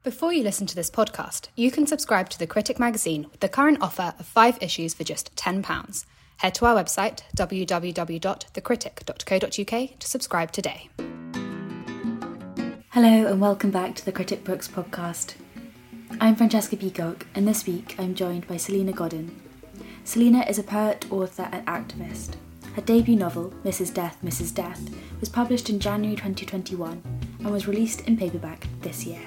Before you listen to this podcast, you can subscribe to The Critic magazine with the current offer of 5 issues for just £10. Head to our website, www.thecritic.co.uk, to subscribe today. Hello and welcome back to the Critic Books podcast. I'm Francesca Peacock, and this week I'm joined by Selina Godden. Selina is a poet, author and activist. Her debut novel, Mrs. Death, Mrs. Death, was published in January 2021 and was released in paperback this year.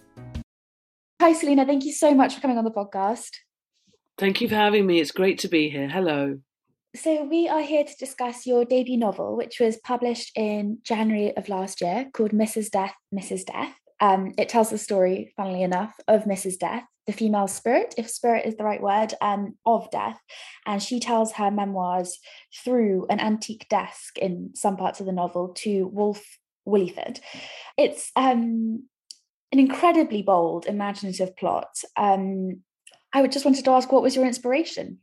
Hi Selina, thank you so much for coming on the podcast. Thank you for having me. It's great to be here. Hello. So we are here to discuss your debut novel, which was published in January of last year, called Mrs. Death, Mrs. Death. It tells the story, funnily enough, of Mrs. Death, the female spirit, if spirit is the right word, of death. And she tells her memoirs through an antique desk in some parts of the novel to Wolfe Williford. It's an incredibly bold, imaginative plot. I just wanted to ask, what was your inspiration?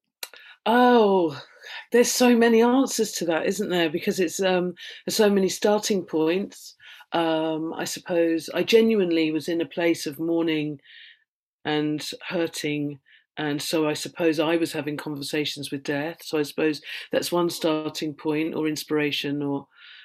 Oh, there's so many answers to that, isn't there? Because it's there's so many starting points. I suppose I genuinely was in a place of mourning and hurting, and so I suppose I was having conversations with death. So I suppose that's one starting point or inspiration, or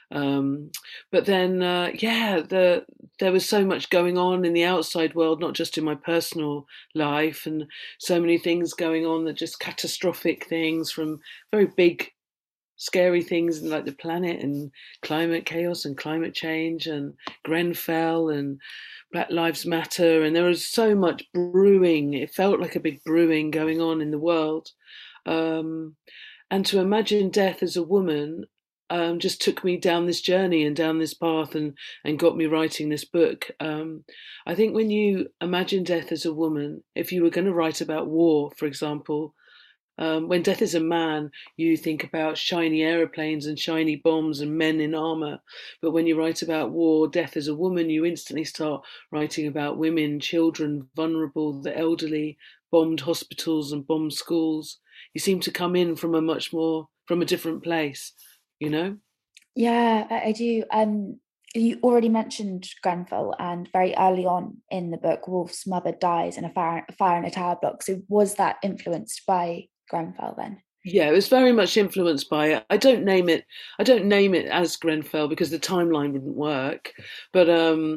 but then there was so much going on in the outside world, not just in my personal life, and so many things going on that just catastrophic things, from very big scary things like the planet and climate chaos and climate change and Grenfell and Black Lives Matter, and there was so much brewing. It felt like a big brewing going on in the world, and to imagine death as a woman just took me down this journey and down this path, and got me writing this book. I think when you imagine death as a woman, if you were going to write about war, for example, when death is a man, you think about shiny aeroplanes and shiny bombs and men in armour. But when you write about war, death as a woman, you instantly start writing about women, children, vulnerable, the elderly, bombed hospitals and bombed schools. You seem to come in from a different place, you know? Yeah, I do. You already mentioned Grenfell, and very early on in the book, Wolfe's mother dies in a fire in a tower block. So was that influenced by Grenfell then? Yeah, it was very much influenced by it. I don't name it as Grenfell because the timeline wouldn't work. But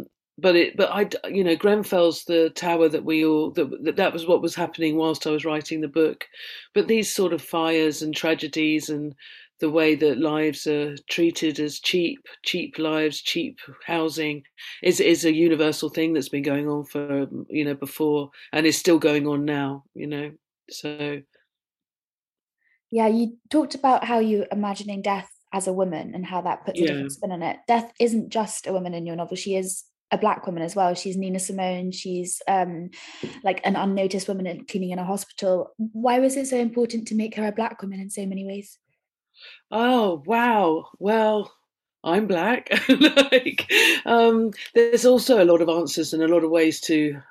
Grenfell's the tower that that was what was happening whilst I was writing the book. But these sort of fires and tragedies and the way that lives are treated as cheap lives, cheap housing is a universal thing that's been going on for, before, and is still going on now, so. Yeah, you talked about how you're imagining death as a woman and how that puts a different spin on it. Death isn't just a woman in your novel. She is a Black woman as well. She's Nina Simone. She's like an unnoticed woman cleaning in a hospital. Why was it so important to make her a Black woman in so many ways? Oh, wow. Well, I'm Black. There's also a lot of answers and a lot of ways to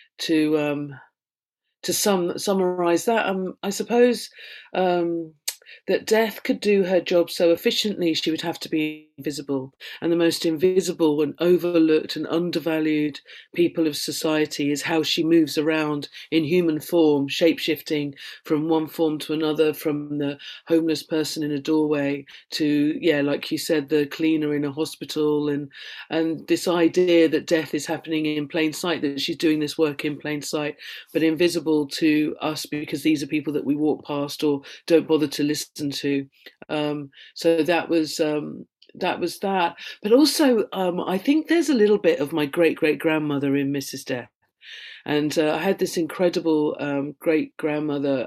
summarize that. I suppose that death could do her job so efficiently, she would have to be invisible. And the most invisible and overlooked and undervalued people of society is how she moves around in human form, shape-shifting from one form to another, from the homeless person in a doorway to, like you said, the cleaner in a hospital, and this idea that death is happening in plain sight, that she's doing this work in plain sight, but invisible to us because these are people that we walk past or don't bother to listen to. So that was that. But also, I think there's a little bit of my great-great-grandmother in Mrs. Death. And I had this incredible great-grandmother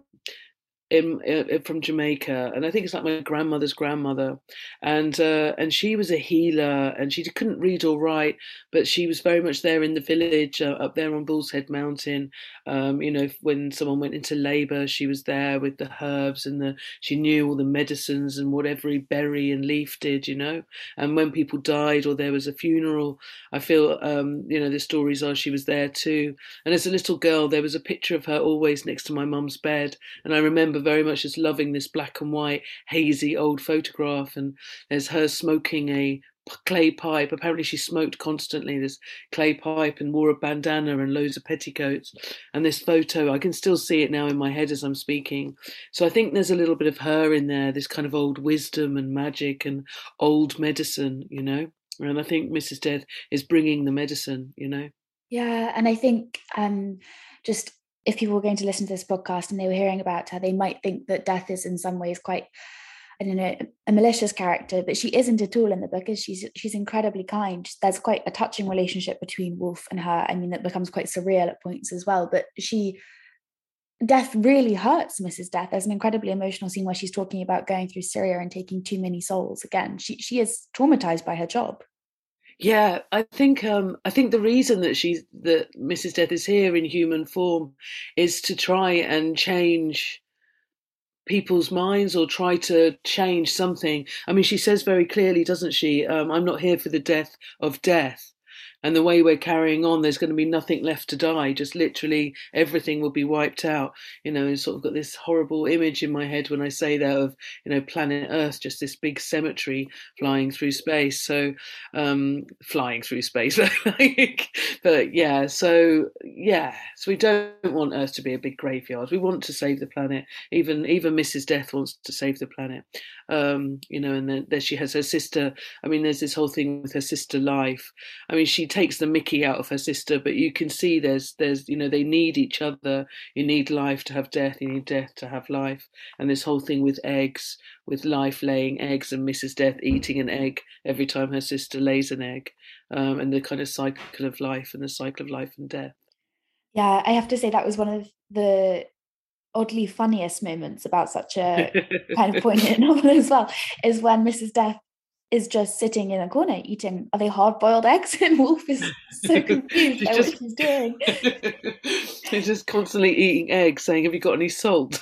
from Jamaica, and I think it's like my grandmother's grandmother, and she was a healer, and she couldn't read or write, but she was very much there in the village up there on Bull's Head Mountain. When someone went into labour, she was there with the herbs, and she knew all the medicines and what every berry and leaf did, and when people died or there was a funeral, I feel the stories are she was there too. And as a little girl, there was a picture of her always next to my mum's bed, and I remember very much as loving this black and white hazy old photograph, and there's her smoking a clay pipe. Apparently she smoked constantly, this clay pipe, and wore a bandana and loads of petticoats. And this photo, I can still see it now in my head as I'm speaking. So I think there's a little bit of her in there, this kind of old wisdom and magic and old medicine, you know. And I think Mrs. Death is bringing the medicine, you know. Yeah, and I think just if people were going to listen to this podcast and they were hearing about her, they might think that Death is in some ways quite, I don't know, a malicious character, but she isn't at all in the book. Is she's incredibly kind. There's quite a touching relationship between Wolfe and her. I mean, that becomes quite surreal at points as well. But Death really hurts Mrs. Death. There's an incredibly emotional scene where she's talking about going through Syria and taking too many souls. Again, she is traumatized by her job. Yeah, I think the reason that Mrs. Death is here in human form is to try and change people's minds, or try to change something. I mean, she says very clearly, doesn't she? I'm not here for the death of death. And the way we're carrying on, there's going to be nothing left to die. Just literally everything will be wiped out. You know, sort of got this horrible image in my head when I say that of, you know, planet Earth, just this big cemetery flying through space. So, flying through space. But yeah, so we don't want Earth to be a big graveyard. We want to save the planet. Even Mrs. Death wants to save the planet. You know, and then there she has her sister. I mean, there's this whole thing with her sister Life. I mean, she takes the mickey out of her sister, but you can see there's you know, they need each other. You need life to have death, you need death to have life. And this whole thing with eggs, with Life laying eggs and Mrs. Death eating an egg every time her sister lays an egg, and the kind of cycle of life and the cycle of life and death. Yeah, I have to say that was one of the oddly funniest moments about such a kind of poignant novel as well, is when Mrs. Death is just sitting in a corner eating, are they hard-boiled eggs? And Wolfe is so confused by what she's doing. She's just constantly eating eggs, saying, "Have you got any salt?"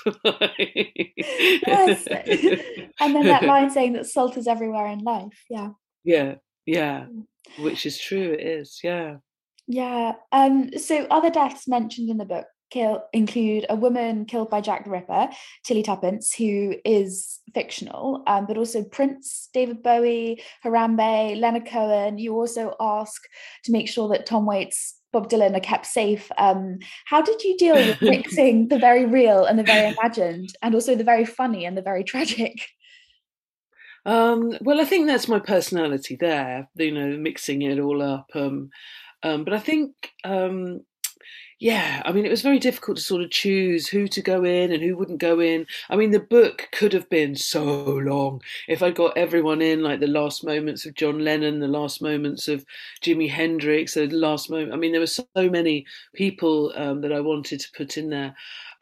Yes. And then that line saying that salt is everywhere in life. Yeah. Yeah, which is true. It is. Yeah. Yeah. So other deaths mentioned in the book include a woman killed by Jack the Ripper, Tilly Tuppence, who is fictional, but also Prince, David Bowie, Harambe, Leonard Cohen. You also ask to make sure that Tom Waits, Bob Dylan are kept safe. How did you deal with mixing the very real and the very imagined, and also the very funny and the very tragic? Well, I think that's my personality there, you know, mixing it all up. But I think, yeah, I mean, it was very difficult to sort of choose who to go in and who wouldn't go in. I mean, the book could have been so long if I'd got everyone in, like the last moments of John Lennon, the last moments of Jimi Hendrix, the last moment. I mean, there were so many people that I wanted to put in there.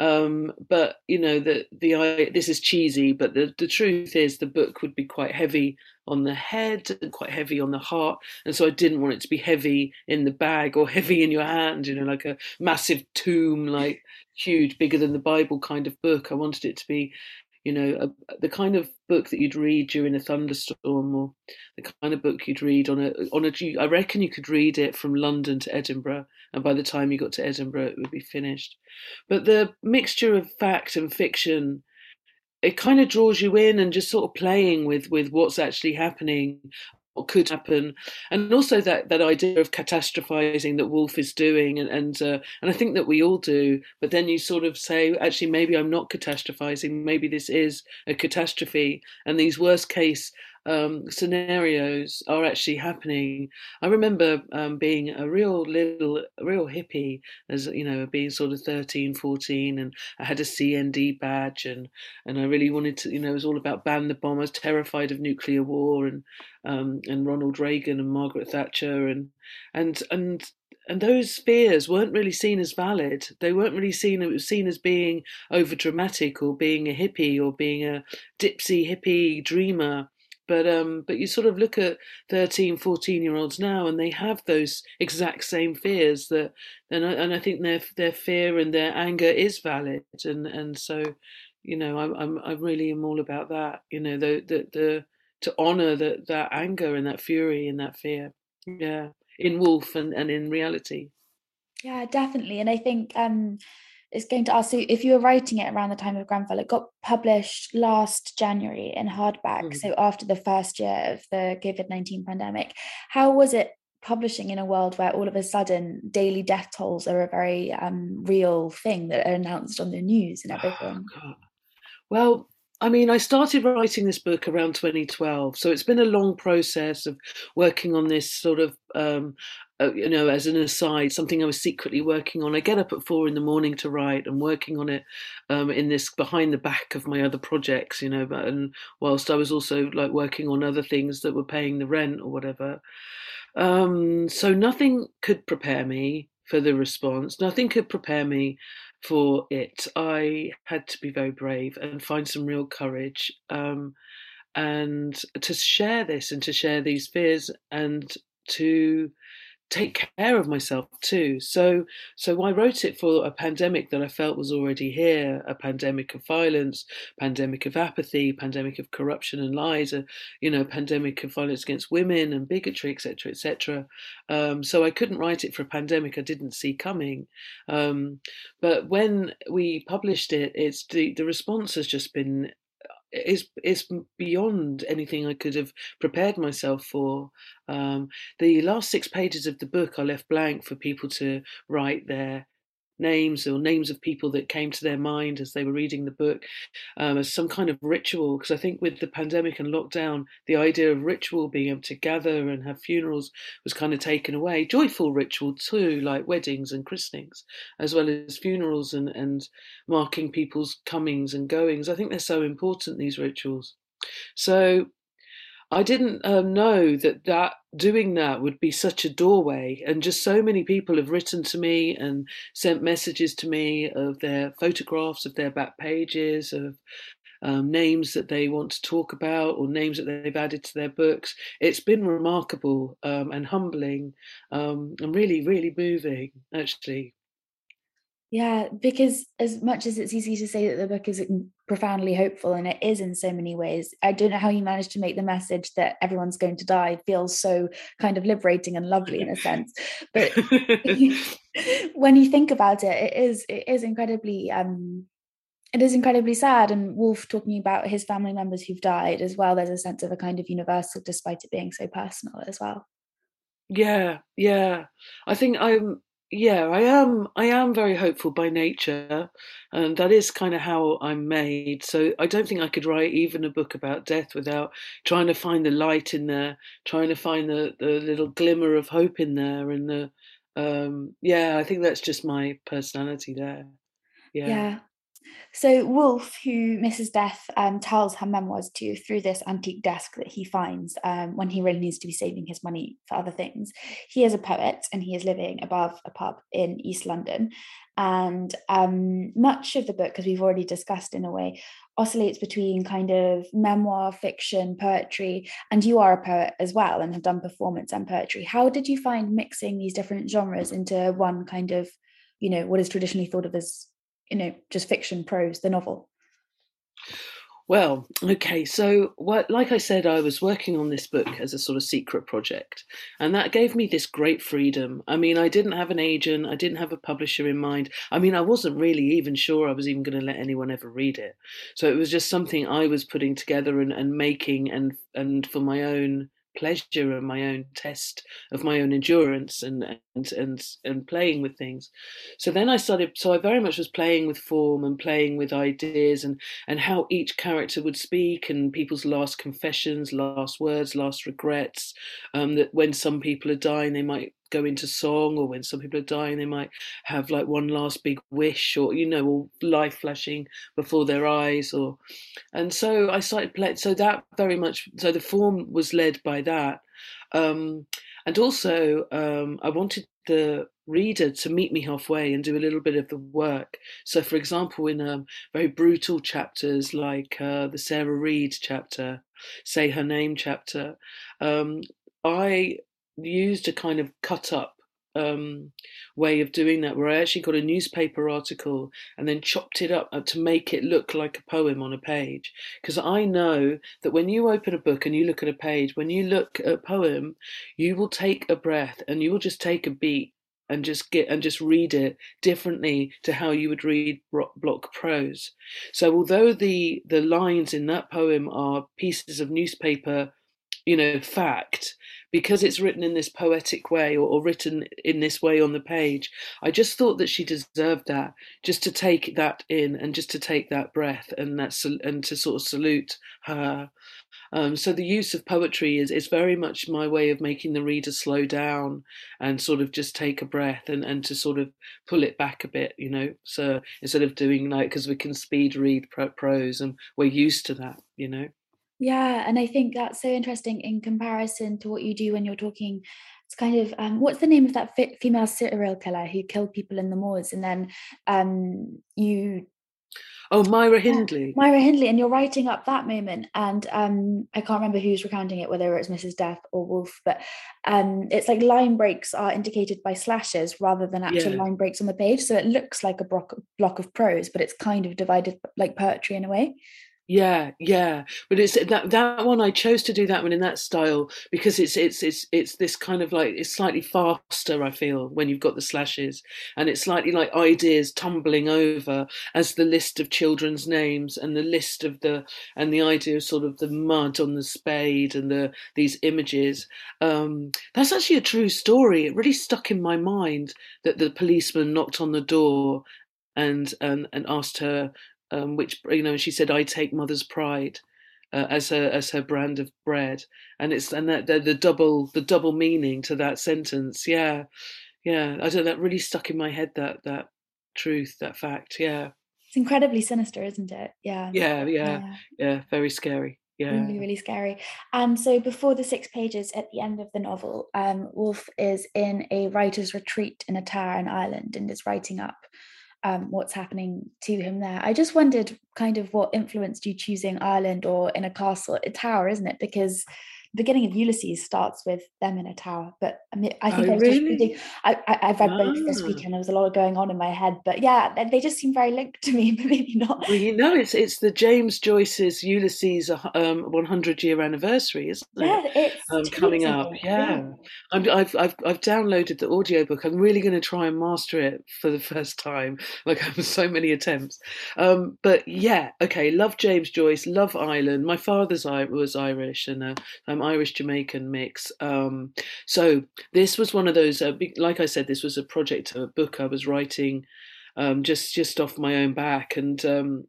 But you know, this is cheesy, but the truth is the book would be quite heavy on the head and quite heavy on the heart, and so I didn't want it to be heavy in the bag or heavy in your hand, you know, like a massive tome, like huge, bigger than the Bible kind of book. I wanted it to be, you know, the kind of book that you'd read during a thunderstorm, or the kind of book you'd read on a. I reckon you could read it from London to Edinburgh, and by the time you got to Edinburgh, it would be finished. But the mixture of fact and fiction, it kind of draws you in, and just sort of playing with what's actually happening, what could happen, and also that idea of catastrophizing that Wolfe is doing, and I think that we all do. But then you sort of say, actually, maybe I'm not catastrophizing. Maybe this is a catastrophe, and these worst case scenarios are actually happening. I remember being a real hippie, as you know, being sort of 13, 14, and I had a CND badge, and I really wanted to, you know, it was all about ban the bomb. I was terrified of nuclear war, and Ronald Reagan and Margaret Thatcher, and and those fears weren't really seen as valid. They weren't really seen. It was seen as being over dramatic, or being a hippie, or being a dipsy hippie dreamer. But you sort of look at 13, 14-year-olds now, and they have those exact same fears, that, and I think their fear and their anger is valid, and so, you know, I really am all about that. You know, the to honour that anger and that fury and that fear. Yeah, in Wolfe and in reality. Yeah, definitely. And I think is going to ask, so if you were writing it around the time of Grenfell, it got published last January in hardback, so after the first year of the COVID-19 pandemic. How was it publishing in a world where all of a sudden daily death tolls are a very real thing that are announced on the news and everything? God. Well, I mean, I started writing this book around 2012, so it's been a long process of working on this sort of, as an aside, something I was secretly working on. I get up at 4 in the morning to write and working on it in this behind the back of my other projects, and whilst I was also like working on other things that were paying the rent or whatever. So nothing could prepare me for the response. Nothing could prepare me for it. I had to be very brave and find some real courage, and to share this and to share these fears and to take care of myself too. So I wrote it for a pandemic that I felt was already here, a pandemic of violence, pandemic of apathy, pandemic of corruption and lies, pandemic of violence against women and bigotry, etc., etc. So I couldn't write it for a pandemic I didn't see coming. But when we published it, it's the response has just been is beyond anything I could have prepared myself for. The last 6 pages of the book I left blank for people to write their names or names of people that came to their mind as they were reading the book, as some kind of ritual. Because I think with the pandemic and lockdown, the idea of ritual, being able to gather and have funerals, was kind of taken away. Joyful ritual too, like weddings and christenings, as well as funerals and marking people's comings and goings. I think they're so important, these rituals. So I didn't know that doing that would be such a doorway, and just so many people have written to me and sent messages to me of their photographs of their back pages, of names that they want to talk about or names that they've added to their books. It's been remarkable and humbling, and really, really moving, actually. Yeah, because as much as it's easy to say that the book is profoundly hopeful, and it is in so many ways, I don't know how you managed to make the message that everyone's going to die feel so kind of liberating and lovely in a sense. But when you think about it, it is incredibly sad. And Woolf talking about his family members who've died as well, there's a sense of a kind of universal, despite it being so personal as well. Yeah, yeah. I think I am very hopeful by nature, and that is kind of how I'm made. So I don't think I could write even a book about death without trying to find the light in there, trying to find the little glimmer of hope in there, and I think that's just my personality there. Yeah. Yeah. So Woolf, who Mrs. Death tells her memoirs to through this antique desk that he finds when he really needs to be saving his money for other things, he is a poet and he is living above a pub in East London. And much of the book, as we've already discussed in a way, oscillates between kind of memoir, fiction, poetry, and you are a poet as well and have done performance and poetry. How did you find mixing these different genres into one kind of, what is traditionally thought of as just fiction, prose, the novel? Well, okay. So, like I said, I was working on this book as a sort of secret project, and that gave me this great freedom. I mean, I didn't have an agent, I didn't have a publisher in mind. I mean, I wasn't really even sure I was even going to let anyone ever read it. So it was just something I was putting together and making, and for my own pleasure and my own test of my own endurance and playing with things. So then I started. So I very much was playing with form and playing with ideas and how each character would speak and people's last confessions, last words, last regrets. That when some people are dying, they might go into song, or when some people are dying, they might have like one last big wish, or or life flashing before their eyes, and so I started playing. So that very much. So the form was led by that, and also I wanted the reader to meet me halfway and do a little bit of the work. So, for example, in very brutal chapters like the Sarah Reid chapter, Say Her Name chapter, I used a kind of cut up way of doing that, where I actually got a newspaper article and then chopped it up to make it look like a poem on a page. Because I know that when you open a book and you look at a page, when you look at a poem, you will take a breath and you will just take a beat and just read it differently to how you would read block prose. So although the lines in that poem are pieces of newspaper, fact, because it's written in this poetic way, or written in this way on the page, I just thought that she deserved that, just to take that in and just to take that breath, and to sort of salute her. So the use of poetry is very much my way of making the reader slow down and sort of just take a breath, and to sort of pull it back a bit. So instead of doing, like, because we can speed read prose and we're used to that. Yeah, and I think that's so interesting in comparison to what you do when you're talking. It's kind of what's the name of that female serial killer who killed people in the moors, and then you Oh, Myra yeah, Hindley. Myra Hindley, and you're writing up that moment, and I can't remember who's recounting it, whether it's Mrs. Death or Wolfe, but it's like line breaks are indicated by slashes rather than actual Yeah. line breaks on the page, so it looks like a block of prose, but it's kind of divided like poetry in a way. Yeah, yeah, but it's that one. I chose to do that one in that style because it's this kind of, like, it's slightly faster. I feel when you've got the slashes, and it's slightly like ideas tumbling over as the list of children's names, and the list of the idea of sort of the mud on the spade, and these images. That's actually a true story. It really stuck in my mind that the policeman knocked on the door and asked her, which, she said, "I take mother's pride." As her brand of bread, and that the double meaning to that sentence. Yeah, yeah. I don't. That really stuck in my head. That truth, that fact. Yeah, It's incredibly sinister, isn't it? Yeah. yeah, yeah, Yeah. yeah. Very scary. Yeah. Really, really scary. And so before the 6 pages at the end of the novel, Wolfe is in a writer's retreat in a tower in Ireland and is writing up what's happening to him there. I just wondered kind of what influenced you choosing Ireland or in a castle, a tower, isn't it? Because the beginning of Ulysses starts with them in a tower. But I mean, I think Oh, I was just really? reading, I've read both this Ah. weekend. There was a lot going on in my head. But yeah, they just seem very linked to me, but maybe not. Well, it's the James Joyce's Ulysses 100-year anniversary, isn't Yeah, it? it's 2 weeks, Coming I up, think. Yeah. yeah. I've downloaded the audiobook. I'm really going to try and master it for the first time. Like, I've so many attempts. But yeah, okay. Love James Joyce. Love Ireland. My father's was Irish, and I'm Irish Jamaican mix. So this was one of those. Like I said, this was a project, a book I was writing, just off my own back, and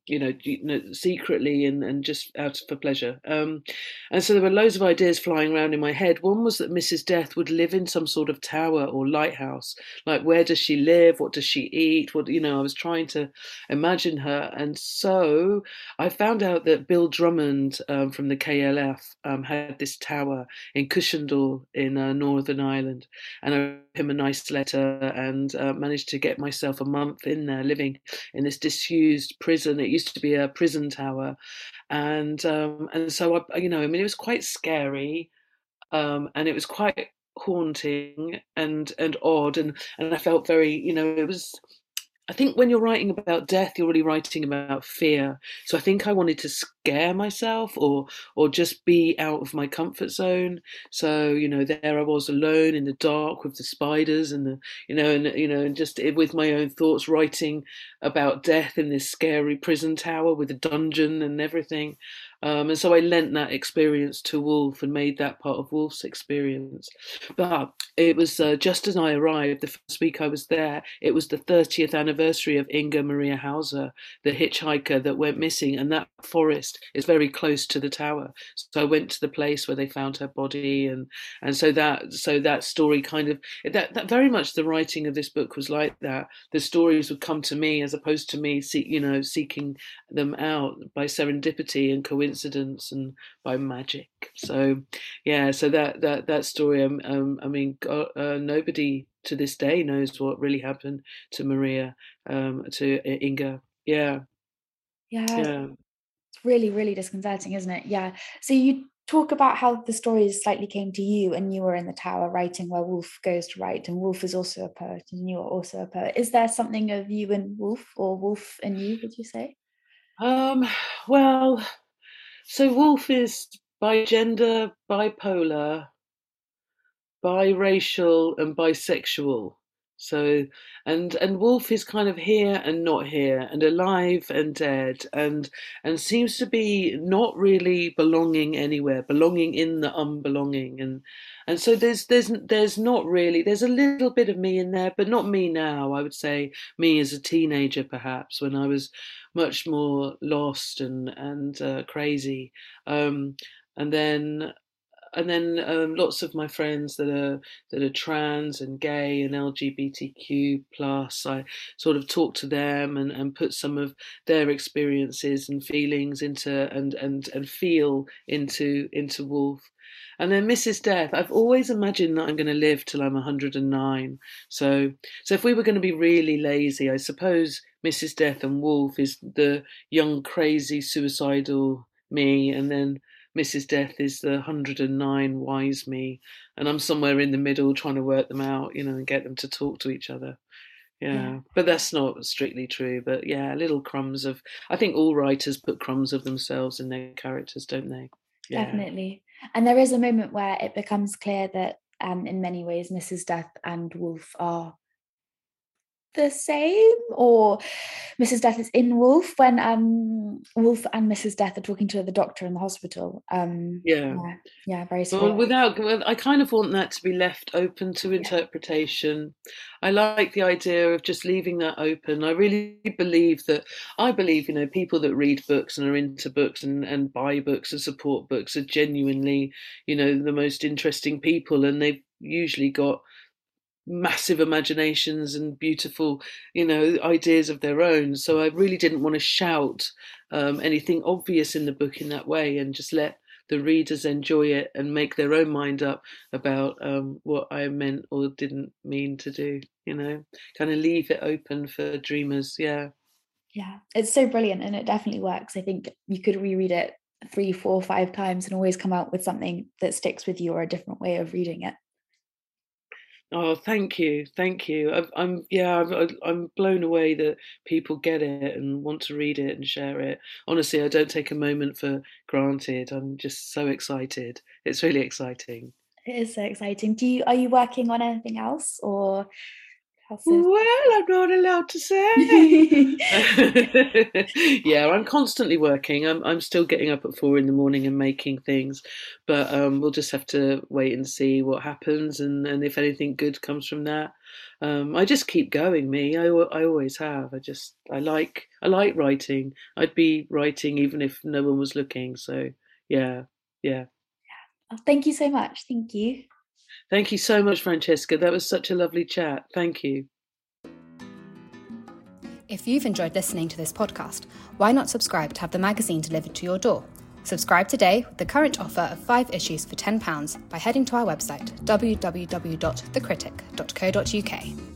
secretly, and just out for pleasure. And so there were loads of ideas flying around in my head. One was that Mrs. Death would live in some sort of tower or lighthouse. Like, where does she live? What does she eat? I was trying to imagine her, and so I found out that Bill Drummond, from the KLF, had this tower in Cushendall in Northern Ireland, and I wrote him a nice letter, and managed to get myself a month in there, living in this disused prison. It used to be a prison tower, and so I mean, it was quite scary, and it was quite haunting and odd, and I felt very, it was. I think when you're writing about death, you're really writing about fear. So I think I wanted to scare myself, or just be out of my comfort zone. So there I was, alone in the dark with the spiders, and and just with my own thoughts, writing about death in this scary prison tower with a dungeon and everything. And so I lent that experience to Wolfe and made that part of Wolfe's experience. But it was, just as I arrived, the first week I was there, it was the 30th anniversary of Inga Maria Hauser, the hitchhiker that went missing, and that forest is very close to the tower. So I went to the place where they found her body, and so that story kind of, that very much, the writing of this book was like that. The stories would come to me, as opposed to me seeking them out by serendipity and coincidence and by magic. So yeah, so that story. I mean, God, nobody to this day knows what really happened to Maria, to Inga. Yeah, Yeah, yeah. it's really, really disconcerting, isn't it? Yeah. So you talk about how the stories slightly came to you and you were in the tower writing where Wolfe goes to write, and Wolfe is also a poet and you are also a poet. Is there something of you and Wolfe, or Wolfe and you, would you say? Um, well, so Wolf is bi gender, bipolar, biracial, and bisexual. So, and Woolf is kind of here and not here, and alive and dead, and seems to be not really belonging anywhere, belonging in the unbelonging, and so there's not really, there's a little bit of me in there, but not me now. I would say me as a teenager, perhaps, when I was much more lost and crazy, and then lots of my friends that are trans and gay and LGBTQ plus, I sort of talk to them and put some of their experiences and feelings into and feel into Woolf. And then Mrs. Death, I've always imagined that I'm going to live till I'm 109. So if we were going to be really lazy, I suppose Mrs. Death and Woolf is the young, crazy, suicidal me, and then Mrs. Death is the 109 wise me, and I'm somewhere in the middle trying to work them out, and get them to talk to each other. Yeah. But that's not strictly true. But yeah, little crumbs of, I think all writers put crumbs of themselves in their characters, don't they? Yeah. Definitely. And there is a moment where it becomes clear that in many ways Mrs. Death and Woolf are the same, or Mrs. Death is in Woolf when Woolf and Mrs. Death are talking to the doctor in the hospital. Very sweet. Well, I kind of want that to be left open to interpretation. I like the idea of just leaving that open. I really believe, people that read books and are into books and buy books and support books are genuinely, the most interesting people, and they've usually got massive imaginations and beautiful, ideas of their own. So I really didn't want to shout anything obvious in the book in that way, and just let the readers enjoy it and make their own mind up about what I meant or didn't mean to do, kind of leave it open for dreamers. Yeah, it's so brilliant, and it definitely works. I think you could reread it 3, 4, 5 times and always come out with something that sticks with you, or a different way of reading it. Oh, thank you. I'm blown away that people get it and want to read it and share it. Honestly, I don't take a moment for granted. I'm just so excited. It's really exciting. It is so exciting. Are you working on anything else, or? Well, I'm not allowed to say. Yeah, I'm constantly working. I'm still getting up at 4 a.m. and making things, but we'll just have to wait and see what happens, and if anything good comes from that. I just keep going. I always have. I like writing. I'd be writing even if no one was looking. So yeah. Oh, thank you so much. Thank you. Thank you so much, Francesca. That was such a lovely chat. Thank you. If you've enjoyed listening to this podcast, why not subscribe to have the magazine delivered to your door? Subscribe today with the current offer of 5 issues for £10 by heading to our website, www.thecritic.co.uk.